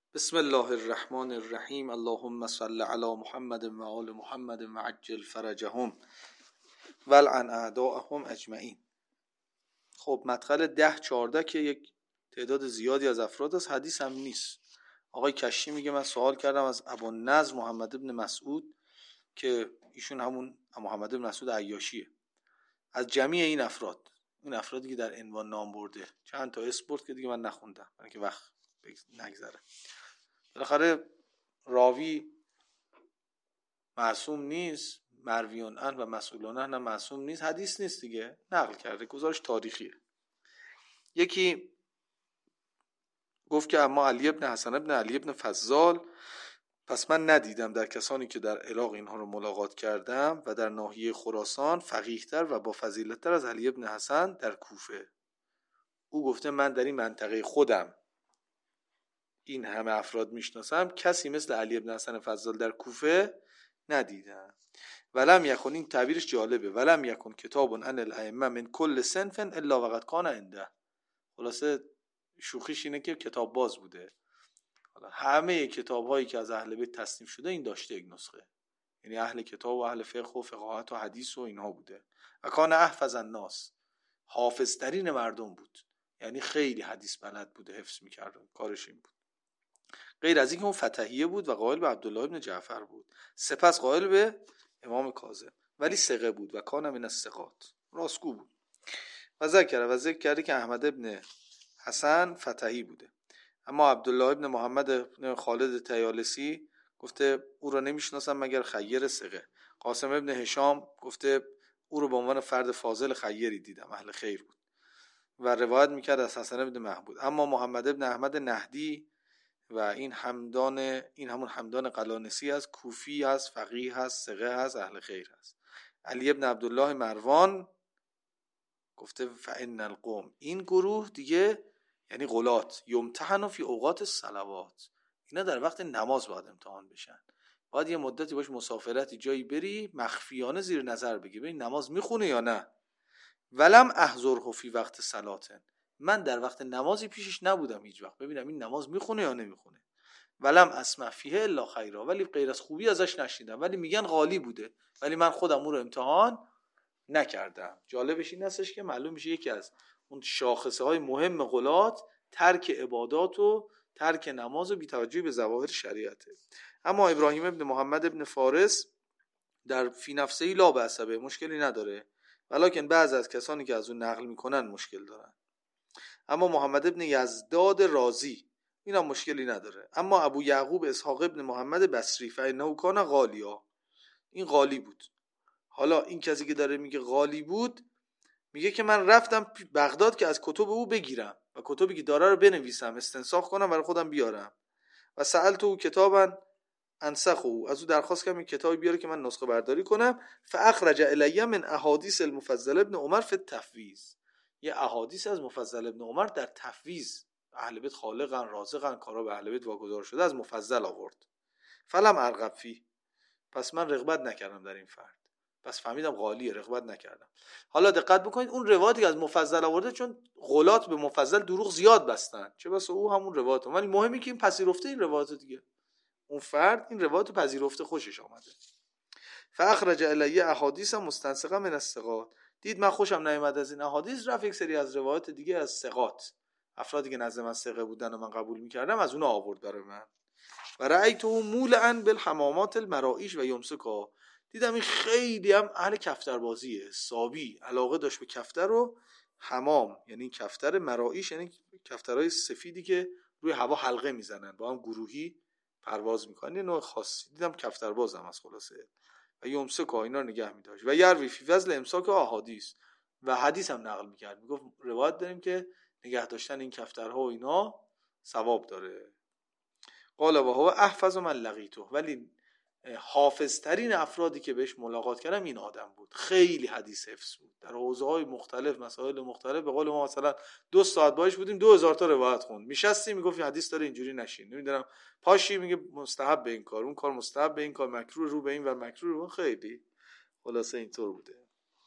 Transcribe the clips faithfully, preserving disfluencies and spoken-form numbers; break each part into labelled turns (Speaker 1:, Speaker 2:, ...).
Speaker 1: بسم الله الرحمن الرحیم. اللهم صل علی محمد و آل محمد و عجل فرجهم ولعن اعداءهم اجمعین. خب مدخل ده چارده که یک تعداد زیادی از افراد است، حدیث هم نیست. آقای کشی میگه من سوال کردم از ابوالنضر محمد ابن مسعود که ایشون همون محمد ابن مسعود عیاشیه، از جمعی این افراد، این افرادی که در عنوان نام برده، چند تا اسم برد که دیگه من نخوندم برای که وقت نگذره. بالاخره راوی معصوم نیست، مرویون ان و مسئولون ان هم معصوم نیست، حدیث نیست دیگه، نقل کرده، گزارش تاریخیه. یکی گفت که اما علی ابن حسن ابن علی ابن فضال، پس من ندیدم در کسانی که در عراق اینها رو ملاقات کردم و در ناحیه خراسان فقیه‌تر و با فضیلت‌تر از علی ابن حسن در کوفه. او گفته من در این منطقه خودم این همه افراد میشناسم، کسی مثل علی ابن حسن فضال در کوفه ندیدم. ولم یکن، این تعبیرش جالبه، ولم یکن کتاب عن الائمه من کل صنف الا وقد کان عنده. خلاصه شوخیش اینه که کتاب باز بوده، همه کتاب هایی که از اهل بیت تصنیف شده این داشته یک نسخه، یعنی اهل کتاب و اهل فقه و فقاهت و حدیث و اینها بوده. و کان احفظ الناس، حافظ ترین مردم بود، یعنی خیلی حدیث بلد بوده، حفظ میکرد، کارش این بود. غیر از اینکه اون فتحیه بود و قائل به عبدالله ابن جعفر بود، سپس قائل به امام کاظم، ولی ثقه بود و کان من الثقات، راستگو بود. و ذکر و ذکر کرده که احمد ابن حسن فتحی بوده، اما عبدالله ابن محمد ابن خالد طیالسی گفته او را نمیشناسم مگر خیر ثقه. قاسم ابن هشام گفته او رو به عنوان فرد فاضل خیری دیدم، اهل خیر بود و روایت میکرد از حسن ابن محمود. اما محمد ابن احمد نهدی و این همدان، این همون همدان قلانسی است، کوفی است، فقیه است، ثقه است، اهل خیر است. علی ابن عبدالله مروان گفته فإن القوم، این گروه دیگه یعنی غلات، یمتحنوا فی اوقات الصلوات، اینا در وقت نماز باید امتحان بشن، باید یه مدتی باش مسافرتی جایی بری مخفیانه زیر نظر بگی ببین نماز میخونه یا نه. ولم احضره فی وقت صلاتن، من در وقت نمازی پیشش نبودم هیچ وقت ببینم این نماز میخونه یا نمیخونه. ولم اسمع فیه الا خیرا، ولی غیر از خوبی ازش نشنیدم، ولی میگن غالی بوده، ولی من خودم اون رو امتحان نکردم. جالبش این هستش که معلوم میشه یکی از اون شاخصه های مهم غلات ترک عبادات و ترک نماز و بی‌توجهی به ظواهر شریعته. اما ابراهیم ابن محمد ابن فارس در فی نفسه لا بأس به، مشکلی نداره، ولکن بعضی از کسانی که از اون نقل میکنن مشکل دارن. اما محمد ابن یزداد رازی اینا مشکلی نداره. اما ابو یعقوب اسحاق ابن محمد بصری فإنه کان غالیا، این غالی بود. حالا این کسی که داره میگه غالی بود میگه که من رفتم بغداد که از کتب او بگیرم و کتبی که داره رو بنویسم، استنساخ کنم برای خودم بیارم. و سألت او کتابا انسخه، از او درخواست کردم این کتابی بیاره که من نسخه برداری کنم. فاخرج الی من احادیث المفضل ابن عمر فی التفویض، یه احادیث از مفضل ابن عمر در تفویض، اهل بیت خالقن رازقن، کارا به اهل بیت واگذار شده، از مفضل آورد. فلم ارغب فی، پس من رغبت نکردم در این فرد، پس فهمیدم غالیه، رغبت نکردم. حالا دقت بکنید اون روایتی که از مفضل آورده، چون غلات به مفضل دروغ زیاد بستن، چه بس او همون روایت، ولی مهمی که این پذیرفته این روایت دیگه، اون فرد این روایت پذیرفته، خوشش آمده. فاخرج الی احادیث مستنسقه من الثقات، دید من خوشم نیامد از این احادیث، رفت یک سری از روایت دیگه از ثقات، افرادی که نزد من ثقه بودن و من قبول می‌کردم، از اونها آورد برای من. و رأیته مولعا بالحمامات المرائیش و یمسکا، دیدم این خیلی هم اهل کفتربازیه، سابی علاقه داشت به کفتر و حمام، یعنی کفتر مرائیش، یعنی کفترهای سفیدی که روی هوا حلقه میزنن با هم گروهی پرواز میکنن، یه نوع خاصی. دیدم کفتربازم از خلاصه. و یمسکا، اینا نگه میداشت. و یروی فی فضل امساک احادیث، و حدیث هم نقل میکرد، میگفت روایت داریم که نگه داشتن این کفترها و اینا ثواب داره. قال و هو احفظ من لقیته، ولی حافظ ترین افرادی که بهش ملاقات کردم این آدم بود، خیلی حدیث حفظ بود در حوزه‌های مختلف، مسائل مختلف. به قول ما مثلا دو ساعت باش بودیم، دو هزار تا روایت خوند، میشستیم میگفت حدیث داره اینجوری نشین، نمیدونم پاشی میگه مستحب به این کار، اون کار مستحب به این کار، مکروه رو به این و مکروه رو، خیلی خلاصه اینطور بوده.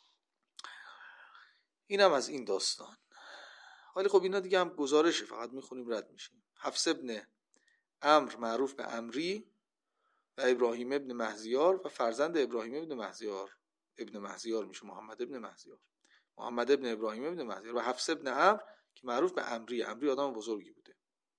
Speaker 1: اینم از این داستان. ولی خب اینا دیگه هم گزارشه، فقط میخونیم رد میشیم. حفص ابن عمرو معروف به عمری و ابراهیم ابن مهزیار و فرزند ابراهیم ابن مهزیار ابن مهزیار میشه محمد ابن مهزیار، محمد ابن ابراهیم ابن مهزیار و حفص ابن عمرو که معروف به عمری. عمری آدم بزرگی بوده.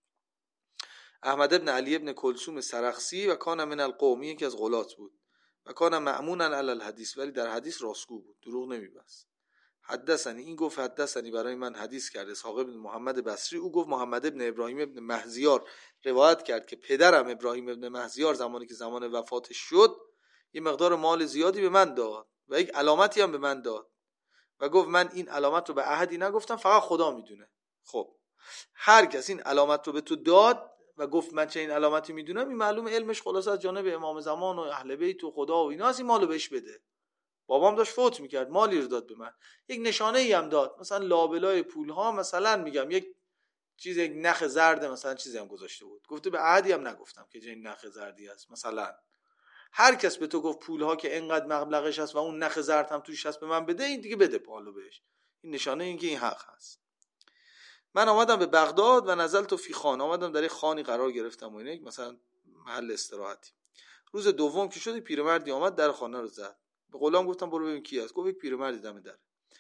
Speaker 1: احمد ابن علی ابن کلثوم سرخسی و کان من القومی که از غلات بود و کان مأمونا علی الحدیث، ولی در حدیث راستگو بود، دروغ نمیبست. حدثنی، این گفت حدثنی برای من حدیث کرد اسحاق ابن محمد بصری، او گفت محمد ابن ابراهیم ابن مهزیار روایت کرد که پدرم ابراهیم ابن مهزیار زمانی که زمان وفاتش شد یه مقدار مال زیادی به من داد و یک علامتی هم به من داد و گفت من این علامت رو به احدی نگفتم، فقط خدا میدونه. خب هر کس این علامت رو به تو داد و گفت من چه این علامتی میدونم، این معلوم علمش خلاص از جانب امام زمان و اهل بیت و خدا و اینا، از این مالو بهش بده. بابام داشت فوت میکرد، مالی رو داد به من، یک نشانه ای هم داد، مثلا لابلای پول ها مثلا میگم یک چیز، یک نخ زرد مثلا چیزی هم گذاشته بود، گفته به عهدی هم نگفتم که این نخ زردی است. مثلا هر کس به تو گفت پول ها که اینقدر مبلغش هست و اون نخ زرد هم توش هست به من بده، این دیگه بده پالو بهش، این نشانه این که این حق هست. من آمدم به بغداد و نزلت فی خان، آمدم در یک خانی قرار گرفتم و اینه مثلا محل استراحتی. روز دوم که شد پیرمردی آمد در خانه رو زد. به غلام گفتم برو ببین کی است. گفت یک پیرمردی دم در.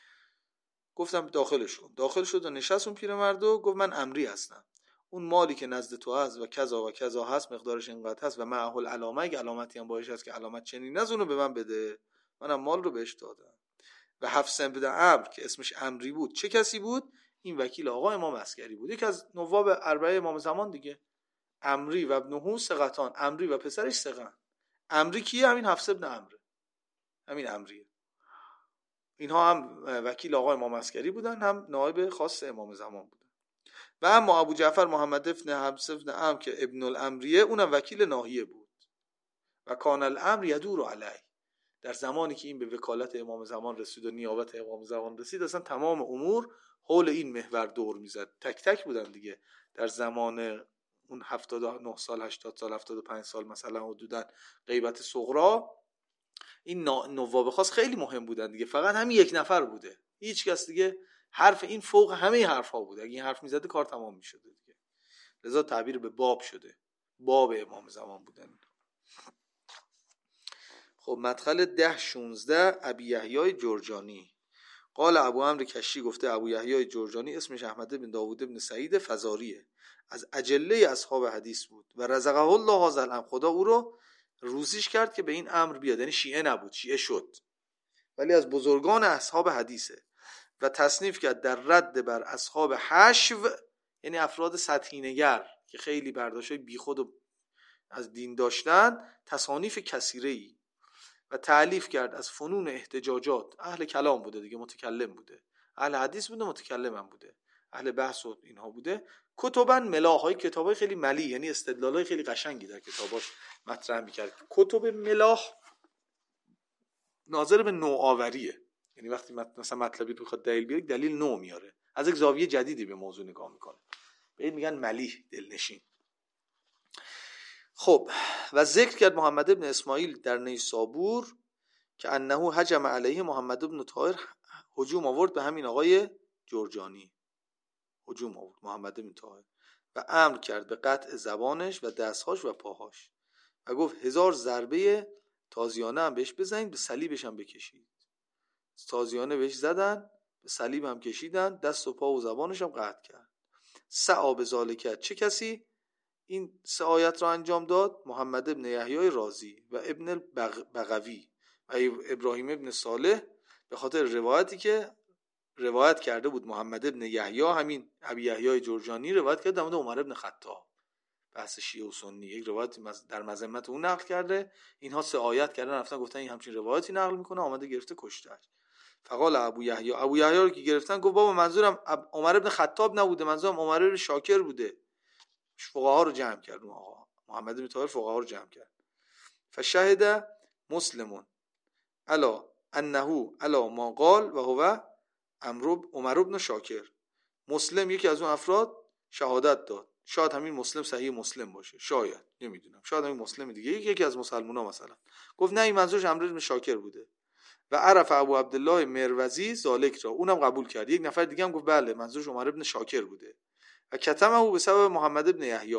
Speaker 1: گفتم داخلش کن. داخل شد و نشست اون پیرمرد و گفت من عمری هستم، اون مالی که نزد تو هست و کذا و کذا هست مقدارش اینقدر هست و معه العلامه، اگه علامتی هم باهاش هست که علامت چنین از اونو به من بده. منم مال رو بهش دادم. و حفص بن عمرو که اسمش عمری بود چه کسی بود؟ این وکیل آقا امام عسکری بود، یکی از نواب اربعه امام زمان دیگه. عمری و ابنه ثقتان، عمری و پسرش ثقن. عمری کیه؟ همین حفص بن عمرو، همین عمریه. اینها هم وکیل آقا امام عسکری بودن، هم نایب خاص امام زمان بودن. و اما ابو جعفر محمد ابن حفص بن عمرو که ابن الامریه، اونم وکیل ناحیه بود. و کان الامر یدور علی، در زمانی که این به وکالت امام زمان رسید و نیابت امام زمان رسید، اصلا تمام امور حول این محور دور میزد. تک تک بودن دیگه در زمان اون هفتاد و نه سال، هشتاد سال، هفتاد و پنج سال مثلا حدوداً غیبت صغرا، این نواب خاص خیلی مهم بودن دیگه. فقط همین یک نفر بوده، هیچ کس دیگه حرف این فوق همه حرف ها بوده، اگه این حرف میزده کار تمام میشده دیگه. لذا تعبیر به باب شده، باب امام زمان بودن. خب مدخل ده شونزده ابی یحیی جرجانی قال ابو عمرو کشی گفته ابو یحیی جرجانی اسمش احمد بن داوود بن سعید فزاریه، از اجله اصحاب حدیث بود و رزقه الله هذا الامر، خدا او رو روزیش کرد که به این امر بیاد. یعنی شیعه نبود، شیعه شد ولی از بزرگان اصحاب حدیثه. و تصنیف کرد در رد بر اصحاب حشو، یعنی افراد سطحی نگر که خیلی برداشتای بیخود و از دین داشتن، تصانیف کثیره‌ای. و تألیف کرد از فنون احتجاجات، اهل کلام بوده دیگه، متکلم بوده، اهل حدیث بوده، متکلم هم بوده، اهل بحث و اینها بوده. کتبا ملاح، های کتابای خیلی ملی، یعنی استدلالای خیلی قشنگی در کتاباش مطرح می‌کرد. کتب ملاح ناظر به نوآوریه، یعنی وقتی مثلا مطلبی بخواد دلیل بیاره، دلیل نو میاره، از یک زاویه جدیدی به موضوع نگاه میکنه، به این میگن ملیح، دلنشین. خب و ذکر کرد محمد ابن اسماعیل در نیسابور که انه هجم علیه محمد ابن طاهر، هجوم آورد به همین آقای جرجانی، هجوم آورد محمد ابن طاهر و امر کرد به قطع زبانش و دستهاش و پاهاش و گفت هزار ضربه تازیانه هم بهش بزنید، به صلیبش هم بکشید. تازیانه بهش زدن، به صلیب هم کشیدن، دست و پا و زبانش هم قطع کرد. سعا به ذالک، چه کسی این سه آیت را انجام داد؟ محمد ابن یحیی رازی و ابن البغوی و ابراهیم ابن صالح، به خاطر روایتی که روایت کرده بود محمد ابن یحیی، همین ابی یحیی جرجانی روایت کرده در مورد عمر ابن خطاب، بحث شیعه و سنی، یک روایت در مذمت اون نقل کرده. اینها سه آیت کردن، رفتن گفتن این همچین روایتی نقل میکنه، آمده گرفته کشتهش. فقال ابو یحیی، ابو یحیی رو که گرفتن گفت بابا منظورم عمر ابن خطاب نبوده، منظورم عمر ابن شاکر بوده. فقها رو جمع کرد، آقا محمد بن طاهر فقها رو جمع کرد. فشهد مسلمون الا انه الا ما قال و هو عمر بن شاکر. مسلم یکی از اون افراد شهادت داد، شاید همین مسلم صحیح مسلم باشه، شاید، نمیدونم، شاید همین مسلم دیگه یکی از مسلمونا مثلا گفت نه این منظورش عمرو بن شاکر بوده. و عرف ابو عبدالله مروزی ذالک را، اونم قبول کرد. یک نفر دیگه هم گفت بله منظورش عمر بن شاکر بوده. و کتمه به سبب محمد ابن یحیی،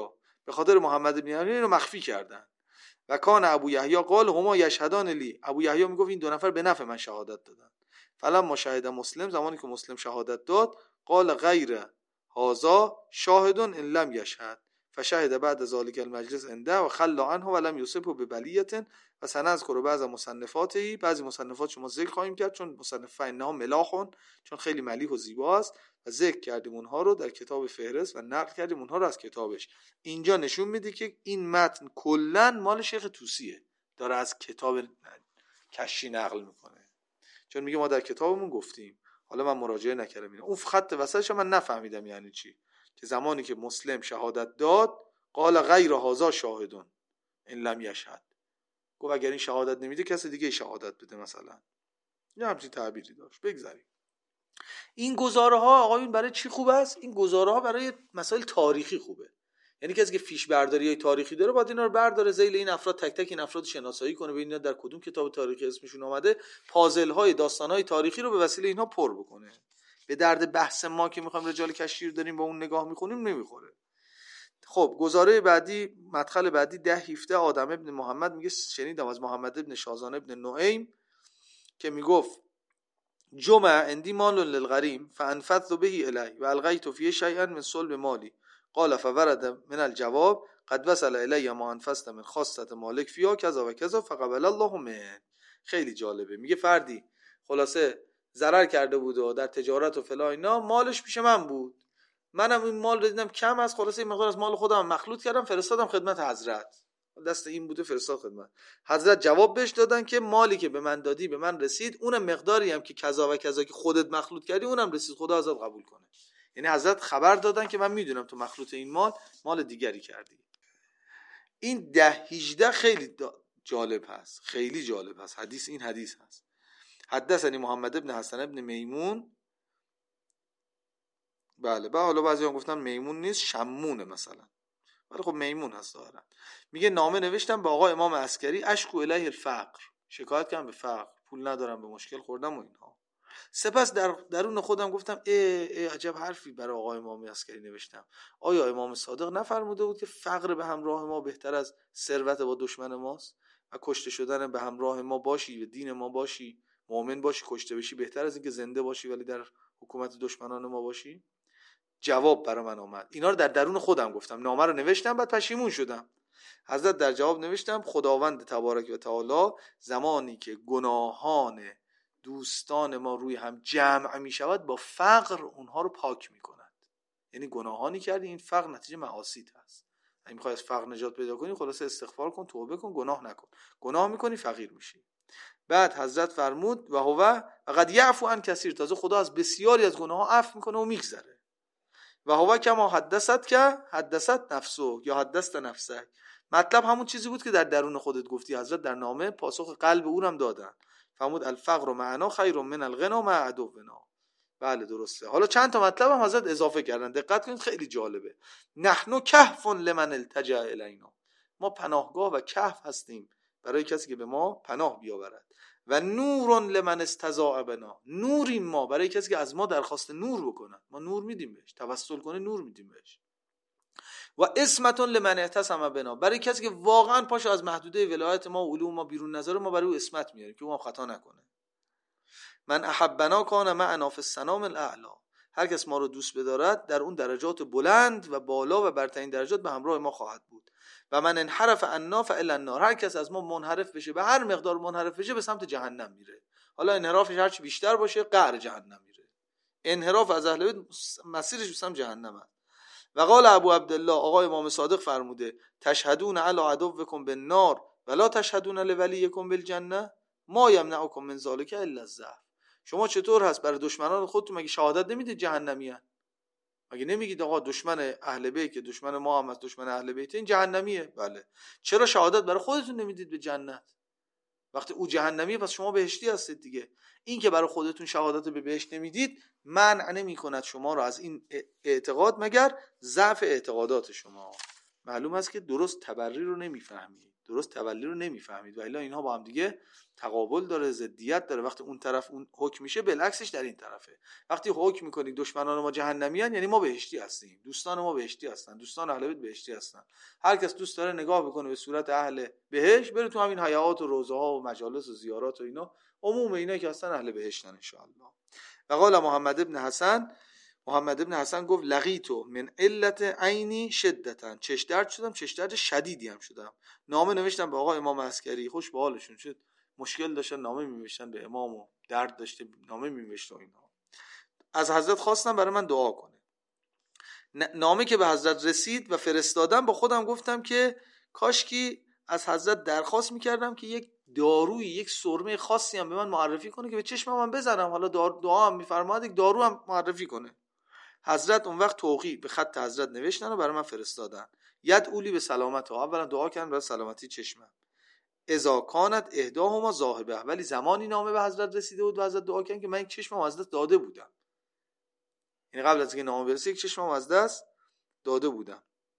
Speaker 1: به خاطر محمد بن یحیی رو مخفی کردن. و کان ابو یحیی قال هما یشهدان لی، ابو یحیی میگفت این دو نفر به نفع من شهادت دادن. فلما مشاهده مسلم، زمانی که مسلم شهادت داد، قال غیر هذا شاهد ان لم یشهد فشهد بعد ذلك المجلس عنده و خلى عنه و لم یصبه ببلیة و سنذکر بعض مصنفاته، بعضی مصنفات شما ذکر خواهیم کرد چون مصنف اینها ملاحون، چون خیلی ملیح و زیباست و ذکر کردیم اونها رو در کتاب فهرست و نقل کردیم اونها رو از کتابش. اینجا نشون میده که این متن کلا مال شیخ طوسیه، داره از کتاب کشی نقل میکنه، چون میگه ما در کتابمون گفتیم. حالا من مراجعه نکردم اینا، اون خط وسطش من نفهمیدم یعنی چی، که زمانی که مسلم شهادت داد قال غیر هذا شاهدون ان لم یشهد، گفت اگر این شهادت نمیده کسی دیگه شهادت بده مثلا، یه همچین تعبیری داشت. بگذاریم. این گزاره ها آقایون برای چی خوب است؟ این گزاره ها برای مسائل تاریخی خوبه. یعنی کسی که فیش برداری های تاریخی داره باید اینا رو برداره، ذیل این افراد تک تک این افراد شناسایی کنه، ببینه در کدوم کتاب تاریخی اسمشون اومده، پازل های داستان های تاریخی رو به وسیله اینها پر بکنه. به درد بحث ما که میخوایم رجال کشیر داریم با اون نگاه میکنیم نمیخوره. خب گزاره بعدی، مدخل بعدی ده هفده آدم ابن محمد میگه شنیدم از محمد ابن شازان ابن نعیم که میگفت جمع عندي مال للغريم فانفذت به الی و الغیت فیه شیئا من صلب مالی قال فورد من الجواب قد وصل الی ما انفذت من خاصه مالک فیها کذا و کذا فقبل الله من. خیلی جالبه. میگه فردی خلاصه ضرر کرده بود و در تجارت و فلا اینا، مالش پیش من بود، منم این مال رو دیدم کم از، خلاصه این مقدار از مال خودم مخلوط کردم فرستادم خدمت حضرت، دست این بوده فرستاد خدمت حضرت. جواب بهش دادن که مالی که به من دادی به من رسید، اونم مقداری هم که کذا و کذا که خودت مخلوط کردی اونم رسید، خدا ازت قبول کنه. یعنی حضرت خبر دادن که من میدونم تو مخلوط این مال مال دیگری کردی. این ده هجده خیلی جالب هست، خیلی جالب هست. حدیث این حدیث هست: حدثنی محمد ابن حسن ابن میمون. بله بله، حالا بعضی هم گفتن میمون نیست شمونه مثلا، ولی خب میمون هست ظاهرا. میگه نامه نوشتم به آقا امام عسکری اشکو الیه الفقر، شکایت کردم به فقر، پول ندارم، به مشکل خوردم و اینها. سپس در درون خودم گفتم ای, ای عجب حرفی برای آقا امام عسکری نوشتم. آیا امام صادق نفرموده بود که فقر به همراه ما بهتر از ثروت با دشمن ماست و کشته شدن به همراه ما باشی و دین ما باشی، مؤمن باشی، کشته بشی بهتر از اینکه زنده باشی ولی در حکومت دشمنان ما باشی؟ جواب برای من آمد. اینا رو در درون خودم گفتم، نامه رو نوشتم، بعد پشیمون شدم. حضرت در جواب نوشتم خداوند تبارک و تعالی زمانی که گناهان دوستان ما روی هم جمع می شود با فقر اونها رو پاک می کند. یعنی گناهانی کردی، این فقر نتیجه معاصیت هست. اگه میخوای از فقر نجات پیدا کنی خلاصه استغفار کن، توبه کن، گناه نکن. گناه میکنی فقیر میشی. بعد حضرت فرمود و هو قد یعفو عن کثیر، تازه خدا از بسیاری از گناه‌ها عفو میکنه و میگذره. و هو کما حدثت که حدثت نفسه یا حدثت نفسه، مطلب همون چیزی بود که در درون خودت گفتی. حضرت در نامه پاسخ قلب او هم دادن. فرمود الفقر معنا خیر من الغنا مع عدونا. بله درسته. حالا چند تا مطلب هم حضرت اضافه کردن، دقت کنید خیلی جالبه. نحن کهف لمن التجا الینا، ما پناهگاه و کهف هستیم برای کسی که به ما پناه بیاورد. و نور لمن استضاء بنا، نوریم ما برای کسی که از ما درخواست نور بکنه، ما نور میدیم بهش، توسل کنه نور میدیم بهش. و اسمت لمن اعتصم بنا، برای کسی که واقعا پاشو از محدوده ولایت ما و علوم ما بیرون نذاره، ما برای او اسمت میاریم که او خطا نکنه. من احبنا کان معنا فی السنام الاعلی، هر کس ما رو دوست بدارد در اون درجات بلند و بالا و برترین درجات به همراه ما خواهد بود. و من انحرف عنا فالی النار، هر کس از ما منحرف بشه، به هر مقدار منحرف بشه، به سمت جهنم میره. حالا انحرافش هر چی بیشتر باشه قعر جهنم میره. انحراف از اهل بیت مسیرش به سمت جهنم است. و قال ابو عبدالله، آقا امام صادق فرموده تشهدون علی عدوکم بالنار ولا تشهدون لولیکم بالجنه ما یمنعکم من ذلک الا الضعف. شما چطور هست برای دشمنان خودتون مگه شهادت نمیدید جهنمیان؟ مگه نمیگید آقا دشمن اهل بیت که دشمن ما هم از دشمن اهل بیت این جهنمیه؟ بله. چرا شهادت برای خودتون نمیدید به جنت؟ وقتی او جهنمیه پس شما بهشتی هستید دیگه. این که برای خودتون شهادت به بهشت نمیدید منع نمی‌کند شما رو از این اعتقاد مگر ضعف اعتقادات شما. معلوم است که درست تبری رو نمیفهمید، درست تبلی رو نمیفهمید و الا اینها با هم دیگه تقابل داره، ضدیت داره. وقتی اون طرف اون حکم میشه بالعکسش در این طرفه. وقتی حکم میکنی دشمنان ما جهنمیان یعنی ما بهشتی هستیم، دوستان ما بهشتی هستن، دوستان اهل بیت بهشتی هستن. هر کس دوست داره نگاه بکنه به صورت اهل بهشت، بره تو همین حیات و روضه ها و مجالس و زیارات و اینا، عموم اینا که هستن اهل بهشتن ان شاء الله. و قال محمد ابن حسن، محمد ابن حسن گفت لقیتو من علت عینی شدتن، چش درد شدم، چش درد شدیدی هم شدم. نامه نوشتم به آقا امام عسکری، خوش به حالشون شد، مشکل داشتن نامه می‌نوشتن به امام و درد داشته نامه می‌نوشت و اینا. از حضرت خواستم برای من دعا کنه. نامه که به حضرت رسید و فرستادم، با خودم گفتم که کاشکی از حضرت درخواست می‌کردم که یک دارویی، یک سرمه خاصی هم به من معرفی کنه که به چشمم هم بزنم، حالا دعا هم می‌فرماد یک دارو هم معرفی کنه. حضرت اون وقت توقی به خط حضرت نوشتن و برای من فرستادن. ید اولی به سلامت ها، اولا دعا کردن برای سلامتی چشمم. اذا کانت احداهما ذاهبه، ولی زمانی نامه به حضرت رسیده بود و حضرت دعا کردن که من یک چشمم از دست داده بودم، یعنی قبل از اینکه نامه برسه یک چشمم از دست داده بودم.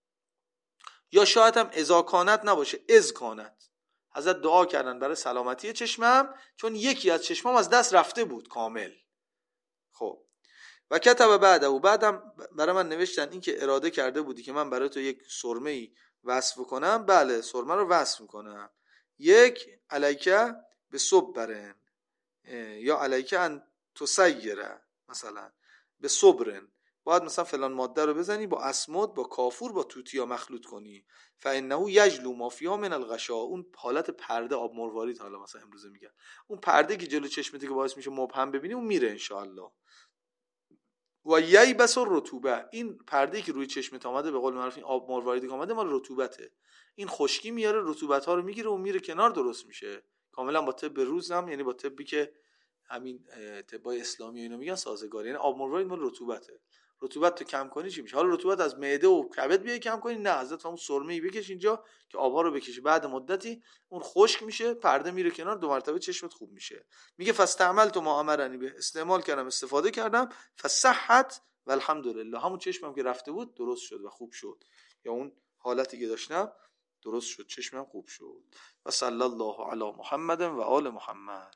Speaker 1: یا شاید هم اذا کانت نباشه، اذ کانت، حضرت دعا کردن برای سلامتی چشمم چون یکی از چشمم از دست رفته بود کامل. خب و کتب بعده و بعدم برای من نوشتن این که اراده کرده بودی که من برای تو یک سرمه‌ای وصف کنم. بله سرمه رو وصف میکنم. یک علیکه به صبرن، یا علیکه ان تسیره، مثلا به صبرن، باید مثلا فلان ماده رو بزنی با اسمد با کافور با توتیا مخلوط کنی، فانه یجلو ما فیها من الغشا، اون حالت پرده آب مروارید، حالا مثلا امروزه میگن اون پرده که جلو چشمته که باعث میشه مبهم ببینی، اون میره ان شاء الله. و ییبس الرطوبه، این پرده‌ای که روی چشمت اومده به قول معروف این آب مرواریدی که اومده مال رطوبته، این خشکی میاره رطوبت ها رو میگیره و میره کنار، درست میشه کاملا با طب روزم، یعنی با طبی که همین طبای اسلامی و اینا میگن سازگار. یعنی آب مروارید مال رطوبته، رطوبت تو کم کنی چی میشه؟ حالا رطوبت از معده و کبد بیای کم کنی، نه، حضرت همون سرمه‌ای بکش اینجا که آبها رو بکشی، بعد مدتی اون خشک میشه، پرده میره کنار، دو مرتبه چشمت خوب میشه. میگه فاستعملت ما امرنی به، استعمال کردم، استفاده کردم، فصحت والحمدلله، همون چشمم که رفته بود درست شد و خوب شد، یا اون حالتی که داشتم درست شد، چشمم خوب شد. و صلی الله علی محمد و آل محمد.